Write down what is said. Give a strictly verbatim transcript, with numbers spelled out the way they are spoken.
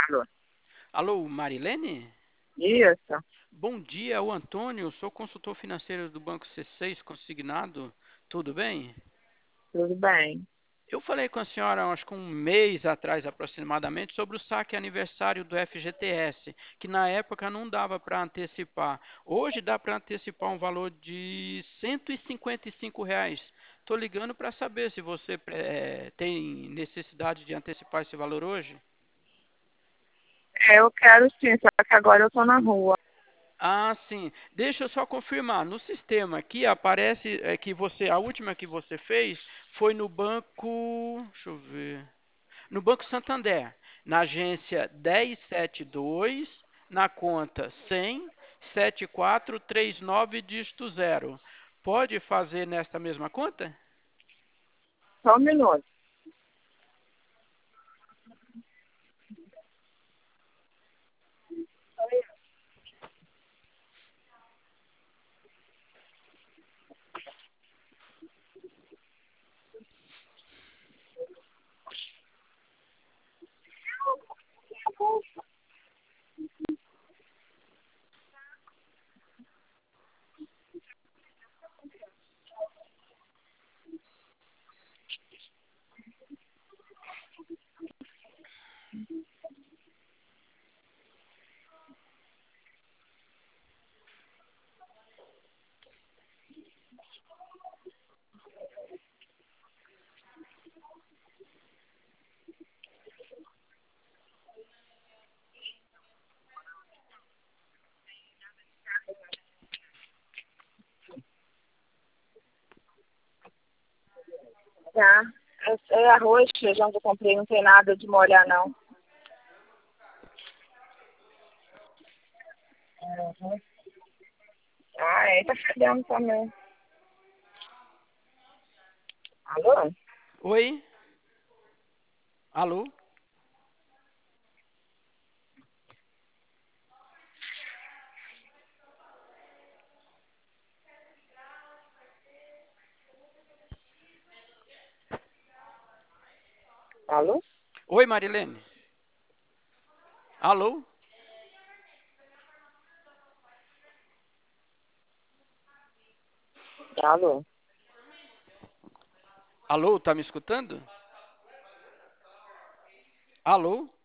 Alô? Alô, Marilene? Isso, Bom dia, o Antônio, sou consultor financeiro do Banco C seis Consignado. Tudo bem? tudo bem. Eu falei com a senhora, acho que um mês atrás aproximadamente, sobre o saque aniversário do F G T S, que na época não dava para antecipar. Hoje dá para antecipar um valor de cento e cinquenta e cinco reais. Estou ligando para saber se você eh, tem necessidade de antecipar esse valor hoje. É, eu quero sim, só que agora eu tô na rua. Ah, sim. Deixa eu só confirmar. No sistema aqui aparece é, que você, a última que você fez foi no banco, deixa eu ver, no Banco Santander, na agência dez setenta e dois, na conta cem, setenta e quatro trinta e nove, dígito zero. Pode fazer nesta mesma conta? Só um minuto. Tá. É, é arroz, feijão que eu comprei, não tem nada de molhar, não. Uhum. Ah, é, tá fedendo também. Alô? Oi? Alô? Alô? Oi, Marilene? Alô? Alô? Alô, tá me escutando? Alô?